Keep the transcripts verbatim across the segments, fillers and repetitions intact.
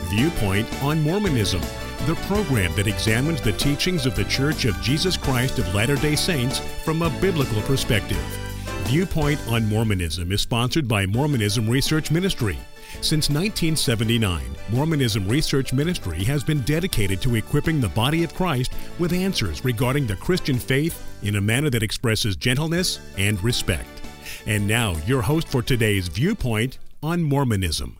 Viewpoint on Mormonism, the program that examines the teachings of the Church of Jesus Christ of Latter-day Saints from a biblical perspective. Viewpoint on Mormonism is sponsored by Mormonism Research Ministry. Since nineteen seventy-nine, Mormonism Research Ministry has been dedicated to equipping the body of Christ with answers regarding the Christian faith in a manner that expresses gentleness and respect. And now, your host for today's Viewpoint on Mormonism.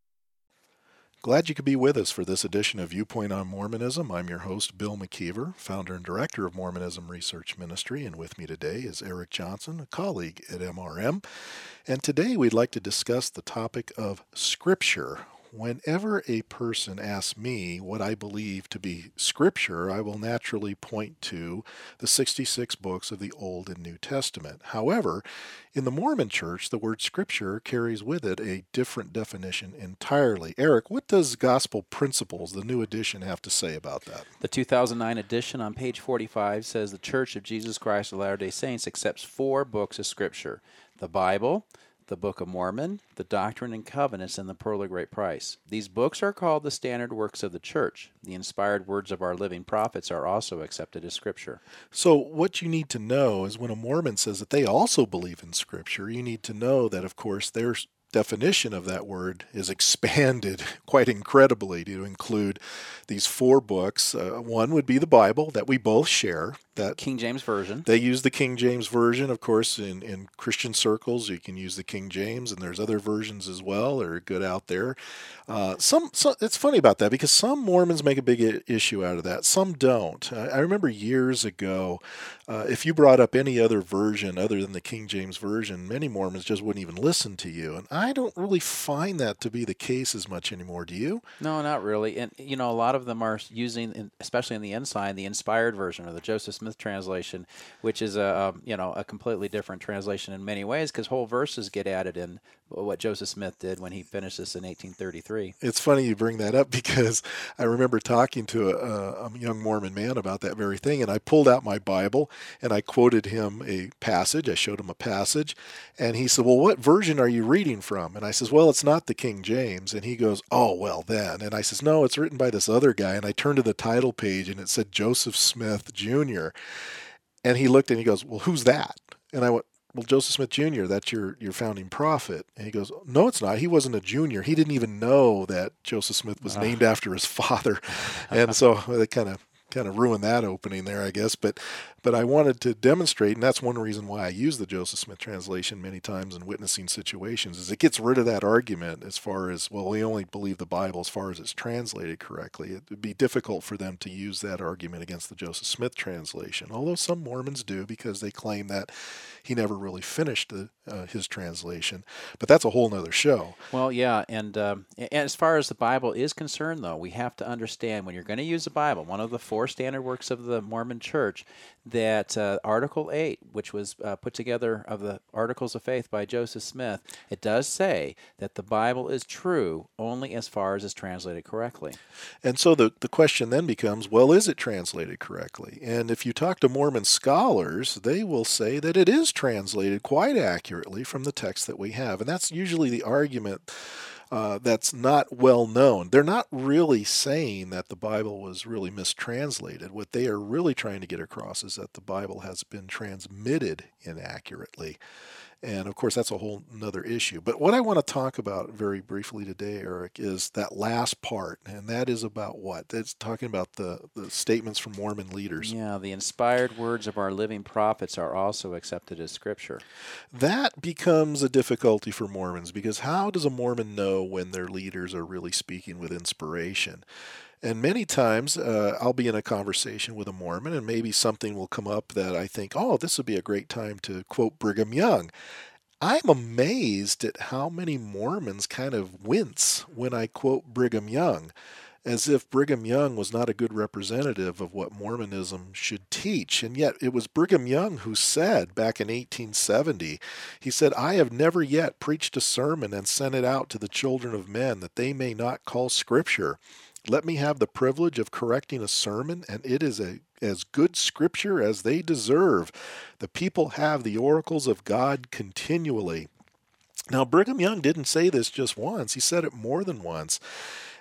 Glad you could be with us for this edition of Viewpoint on Mormonism. I'm your host, Bill McKeever, founder and director of Mormonism Research Ministry, and with me today is Eric Johnson, a colleague at M R M. And today we'd like to discuss the topic of Scripture. Whenever a person asks me what I believe to be Scripture, I will naturally point to the sixty-six books of the Old and New Testament. However, in the Mormon Church, the word Scripture carries with it a different definition entirely. Eric, what does Gospel Principles, the new edition, have to say about that? The two thousand nine edition on page forty-five says the Church of Jesus Christ of Latter-day Saints accepts four books of Scripture: the Bible, the Book of Mormon, the Doctrine and Covenants, and the Pearl of Great Price. These books are called the standard works of the Church. The inspired words of our living prophets are also accepted as Scripture. So what you need to know is when a Mormon says that they also believe in Scripture, you need to know that, of course, their definition of that word is expanded quite incredibly to include these four books. Uh, one would be the Bible that we both share. That King James Version. They use the King James Version, of course, in, in Christian circles. You can use the King James, and there's other versions as well that are good out there. Uh, some, some, it's funny about that because some Mormons make a big I- issue out of that. Some don't. I, I remember years ago, uh, if you brought up any other version other than the King James Version, many Mormons just wouldn't even listen to you. And I don't really find that to be the case as much anymore. Do you? No, not really. And, you know, a lot of them are using, especially in the Ensign, the inspired version or the Joseph Smith translation, which is a, a you know a completely different translation in many ways because whole verses get added in what Joseph Smith did when he finished this in eighteen thirty-three. It's funny you bring that up because I remember talking to a, a young Mormon man about that very thing, and I pulled out my Bible and I quoted him a passage. I showed him a passage, and he said, "Well, what version are you reading from?" And I says, "Well, it's not the King James." And he goes, "Oh, well then." And I says, "No, it's written by this other guy." And I turned to the title page and it said Joseph Smith Junior And he looked and he goes, "Well, who's that?" And I went, "Well, Joseph Smith Junior, that's your, your founding prophet." And he goes, "No, it's not. He wasn't a junior. He didn't even know that Joseph Smith was uh. named after his father." And so they kind of kind of ruined that opening there, I guess. But but I wanted to demonstrate, and that's one reason why I use the Joseph Smith translation many times in witnessing situations, is it gets rid of that argument as far as, well, we only believe the Bible as far as it's translated correctly. It would be difficult for them to use that argument against the Joseph Smith translation, although some Mormons do because they claim that he never really finished the, uh, his translation. But that's a whole nother show. Well, yeah, and, um, and as far as the Bible is concerned, though, we have to understand when you're going to use the Bible, one of the four standard works of the Mormon Church, that uh, Article eight, which was uh, put together of the Articles of Faith by Joseph Smith, it does say that the Bible is true only as far as it's translated correctly. And so the, the question then becomes, well, is it translated correctly? And if you talk to Mormon scholars, they will say that it is translated quite accurately from the text that we have. And that's usually the argument Uh, that's not well known. They're not really saying that the Bible was really mistranslated. What they are really trying to get across is that the Bible has been transmitted inaccurately. And of course, that's a whole nother issue. But what I want to talk about very briefly today, Eric, is that last part. And that is about what? It's talking about the, the statements from Mormon leaders. Yeah, the inspired words of our living prophets are also accepted as Scripture. That becomes a difficulty for Mormons because how does a Mormon know when their leaders are really speaking with inspiration? And many times uh, I'll be in a conversation with a Mormon and maybe something will come up that I think, oh, this would be a great time to quote Brigham Young. I'm amazed at how many Mormons kind of wince when I quote Brigham Young, as if Brigham Young was not a good representative of what Mormonism should teach. And yet it was Brigham Young who said back in eighteen seventy, he said, "I have never yet preached a sermon and sent it out to the children of men that they may not call Scripture. Let me have the privilege of correcting a sermon, and it is a as good Scripture as they deserve. The people have the oracles of God continually." Now, Brigham Young didn't say this just once. He said it more than once.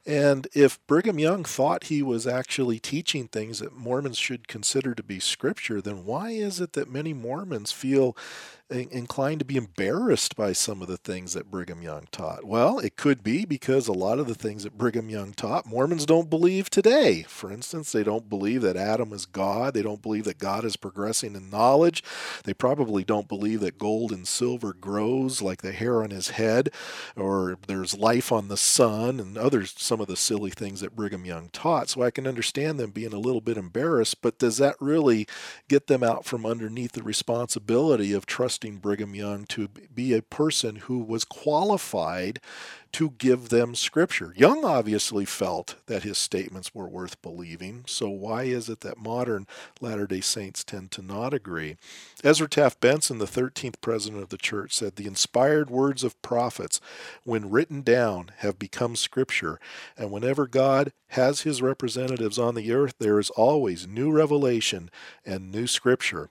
And if Brigham Young thought he was actually teaching things that Mormons should consider to be scripture, then why is it that many Mormons feel inclined to be embarrassed by some of the things that Brigham Young taught? Well, it could be because a lot of the things that Brigham Young taught, Mormons don't believe today. For instance, they don't believe that Adam is God. They don't believe that God is progressing in knowledge. They probably don't believe that gold and silver grows like the hair on his head, or there's life on the sun, and other some of the silly things that Brigham Young taught. So I can understand them being a little bit embarrassed, but does that really get them out from underneath the responsibility of trusting Brigham Young to be a person who was qualified to give them scripture? Young obviously felt that his statements were worth believing, so why is it that modern Latter-day Saints tend to not agree? Ezra Taft Benson, the thirteenth president of the church, said, "The inspired words of prophets, when written down, have become scripture, and whenever God has his representatives on the earth, there is always new revelation and new scripture.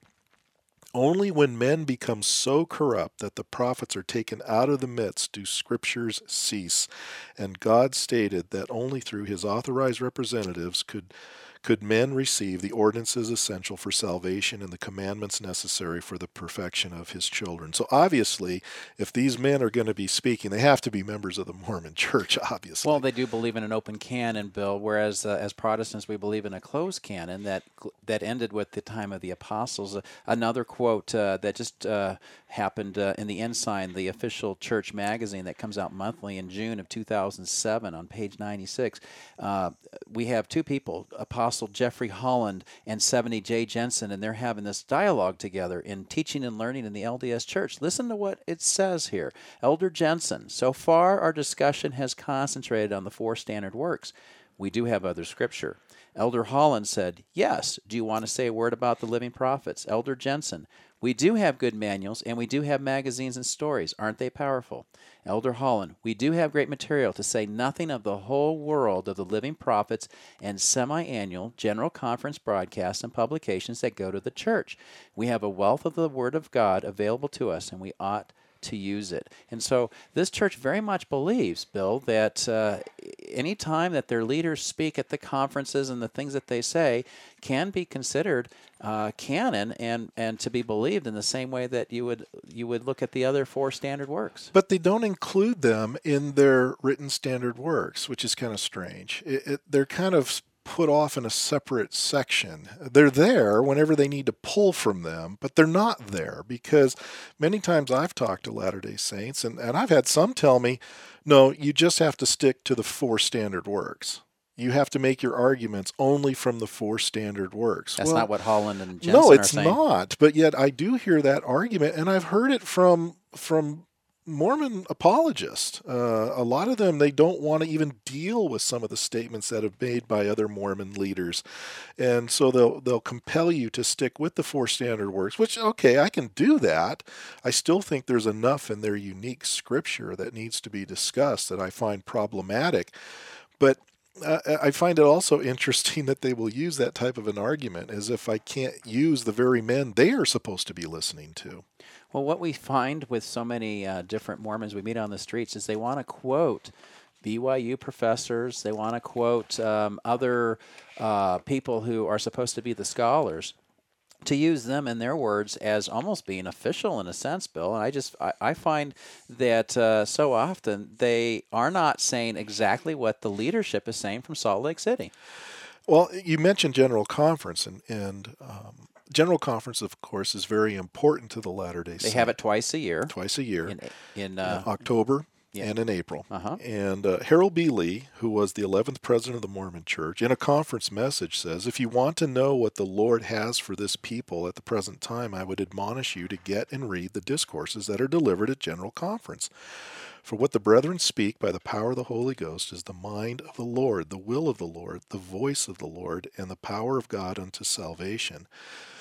Only when men become so corrupt that the prophets are taken out of the midst do scriptures cease." And God stated that only through his authorized representatives could could men receive the ordinances essential for salvation and the commandments necessary for the perfection of his children. So obviously, if these men are going to be speaking, they have to be members of the Mormon Church, obviously. Well, they do believe in an open canon, Bill, whereas uh, as Protestants we believe in a closed canon that that ended with the time of the apostles. Uh, another quote uh, that just uh, happened uh, in the Ensign, the official church magazine that comes out monthly in June of two thousand seven on page ninety-six. Uh, we have two people, Apostle Jeffrey Holland and seventy J Jensen, and they're having this dialogue together in teaching and learning in the L D S Church. Listen to what it says here. Elder Jensen, so far our discussion has concentrated on the four standard works. We do have other scripture. Elder Holland said, yes, do you want to say a word about the living prophets? Elder Jensen, we do have good manuals, and we do have magazines and stories. Aren't they powerful? Elder Holland, we do have great material, to say nothing of the whole world of the living prophets and semi-annual general conference broadcasts and publications that go to the church. We have a wealth of the Word of God available to us, and we ought to use it. And so this church very much believes, Bill, that uh, any time that their leaders speak at the conferences and the things that they say can be considered uh, canon and, and to be believed in the same way that you would you would look at the other four standard works. But they don't include them in their written standard works, which is kind of strange. It, it, they're kind of put off in a separate section. They're there whenever they need to pull from them, but they're not there because many times I've talked to Latter-day Saints, and, and I've had some tell me, no, you just have to stick to the four standard works. You have to make your arguments only from the four standard works. That's well, not what Holland and Jensen no, are it's saying. not. But yet I do hear that argument, and I've heard it from from Mormon apologists. Uh, a lot of them, they don't want to even deal with some of the statements that have made by other Mormon leaders. And so they'll they'll compel you to stick with the four standard works, which, okay, I can do that. I still think there's enough in their unique scripture that needs to be discussed that I find problematic. But uh, I find it also interesting that they will use that type of an argument as if I can't use the very men they are supposed to be listening to. Well, what we find with so many uh, different Mormons we meet on the streets is they want to quote B Y U professors. They want to quote um, other uh, people who are supposed to be the scholars, to use them in their words as almost being official in a sense, Bill. And I just I, I find that uh, so often they are not saying exactly what the leadership is saying from Salt Lake City. Well, you mentioned General Conference, and, and um, General Conference, of course, is very important to the Latter-day Saints. They have it twice a year. Twice a year. In, in, uh, in October yeah. and in April. Uh-huh. And uh, Harold B. Lee, who was the eleventh president of the Mormon Church, in a conference message says, if you want to know what the Lord has for this people at the present time, I would admonish you to get and read the discourses that are delivered at General Conference. For what the brethren speak by the power of the Holy Ghost is the mind of the Lord, the will of the Lord, the voice of the Lord, and the power of God unto salvation.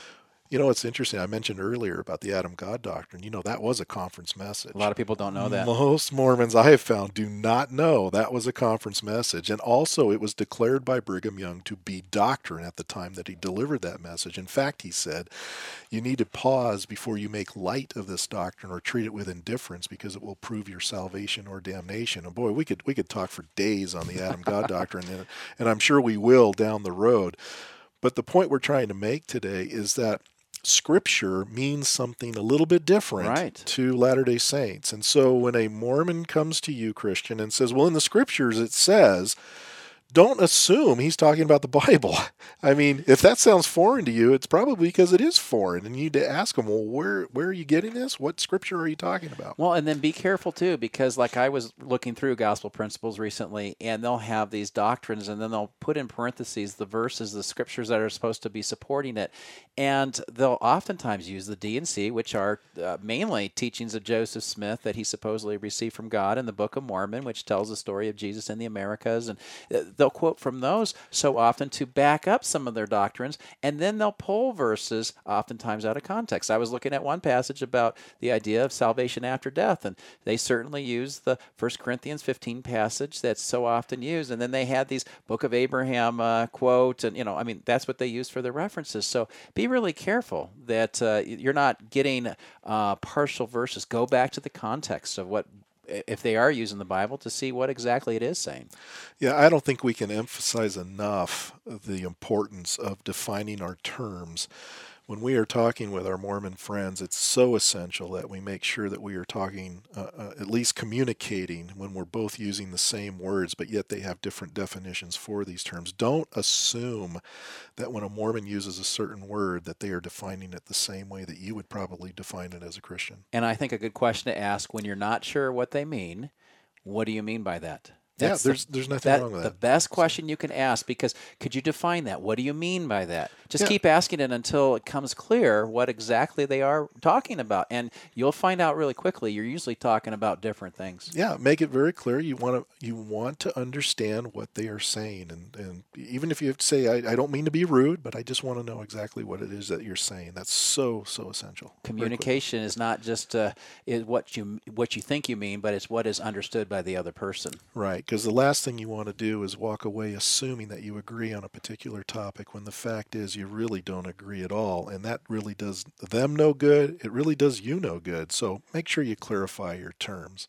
You know, it's interesting. I mentioned earlier about the Adam God doctrine. You know, that was a conference message. A lot of people don't know that. Most Mormons I have found do not know that was a conference message. And also, it was declared by Brigham Young to be doctrine at the time that he delivered that message. In fact, he said, you need to pause before you make light of this doctrine or treat it with indifference because it will prove your salvation or damnation. And boy, we could we could talk for days on the Adam God doctrine, and, and I'm sure we will down the road. But the point we're trying to make today is that Scripture means something a little bit different right. to Latter-day Saints. And so when a Mormon comes to you, Christian, and says, well, in the Scriptures it says, don't assume he's talking about the Bible. I mean, if that sounds foreign to you, it's probably because it is foreign. And you need to ask them, well, where where are you getting this? What Scripture are you talking about? Well, and then be careful, too, because like I was looking through Gospel Principles recently, and they'll have these doctrines, and then they'll put in parentheses the verses, the Scriptures that are supposed to be supporting it. And they'll oftentimes use the D and C, which are uh, mainly teachings of Joseph Smith that he supposedly received from God in the Book of Mormon, which tells the story of Jesus in the Americas. And uh, they'll quote from those so often to back up some of their doctrines, and then they'll pull verses oftentimes out of context. I was looking at one passage about the idea of salvation after death, and they certainly use the First Corinthians fifteen passage that's so often used, and then they had these Book of Abraham uh, quote, and, you know, I mean, that's what they use for their references. So be really careful that uh, you're not getting uh, partial verses. Go back to the context of what, if they are using the Bible, to see what exactly it is saying. Yeah, I don't think we can emphasize enough the importance of defining our terms. When we are talking with our Mormon friends, it's so essential that we make sure that we are talking, uh, uh, at least communicating, when we're both using the same words, but yet they have different definitions for these terms. Don't assume that when a Mormon uses a certain word that they are defining it the same way that you would probably define it as a Christian. And I think a good question to ask when you're not sure what they mean, what do you mean by that? That's yeah, there's the, there's nothing that, wrong with that. The best question you can ask, because could you define that? What do you mean by that? Just yeah. keep asking it until it comes clear what exactly they are talking about, and you'll find out really quickly. You're usually talking about different things. Yeah, make it very clear. You want to you want to understand what they are saying, and, and even if you have to say, I, I don't mean to be rude, but I just want to know exactly what it is that you're saying. That's so so essential. Communication is not just uh, is what you what you think you mean, but it's what is understood by the other person. Right, because the last thing you want to do is walk away assuming that you agree on a particular topic when the fact is you really don't agree at all, and that really does them no good. It really does you no good. So make sure you clarify your terms.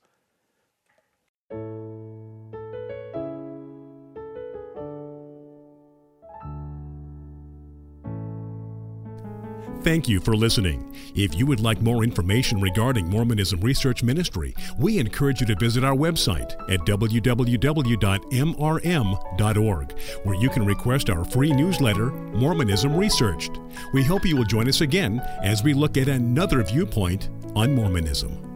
Thank you for listening. If you would like more information regarding Mormonism Research Ministry, we encourage you to visit our website at w w w dot m r m dot org, where you can request our free newsletter, Mormonism Researched. We hope you will join us again as we look at another viewpoint on Mormonism.